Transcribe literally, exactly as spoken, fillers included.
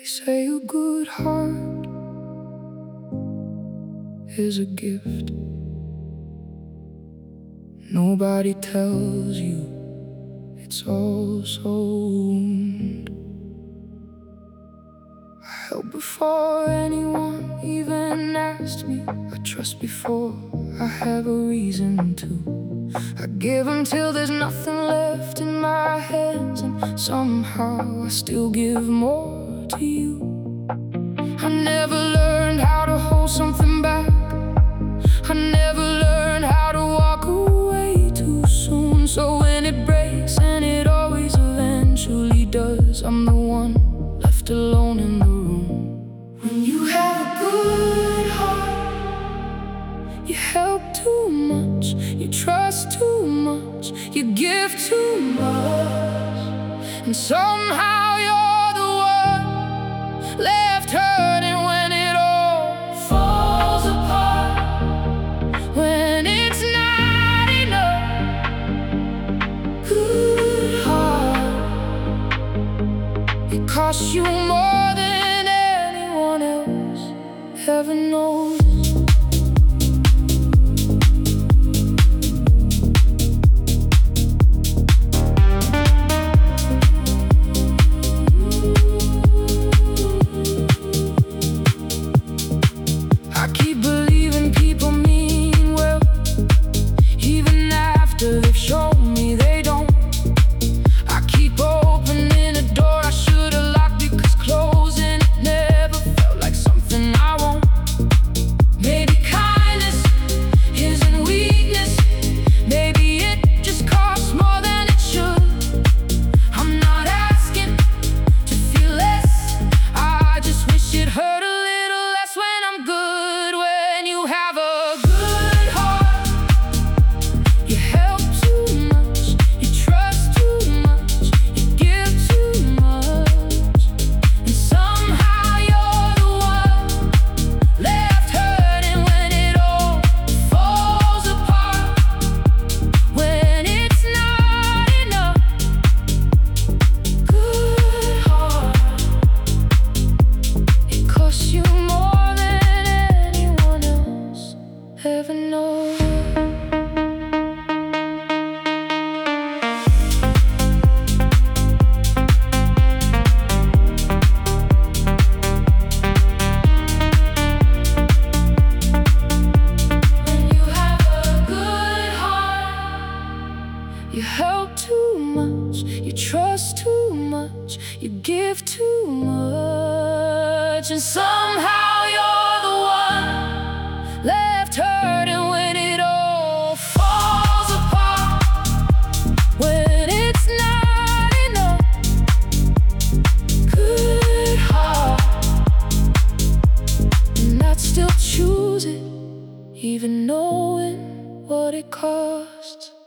say a good heart is a gift. Nobody tells you it's all so wound. I help before anyone even asked me. I trust before I have a reason to. I give until there's nothing left in my hands, and somehow I still give more to you. I never learned how to hold something back. I never learned how to walk away too soon. So when it breaks, and it always eventually does, I'm the one left alone in the room. When you have a good heart, you help too much, you trust too much, you give too much, and somehow you're the one left hurting when it all falls apart. When it's not enough, good heart, it costs you more than anyone else ever knows. They've shown me they don't. I keep opening a door I should've locked, because closing it never felt like something I want. Maybe kindness isn't weakness. Maybe it just costs more than it should. I'm not asking to feel less, I just wish it hurt a little less when I'm good. When you have a good heart, you help too much, you trust too much, you give too much, and somehow you're the one left hurting when it all falls apart. When it's not enough, good heart, it costs you more than anyone else ever knows. You help too much, you trust too much, you give too much, and somehow you're the one left hurting when it all falls apart. When it's not enough, good heart, and I'd still choose it, even knowing what it costs.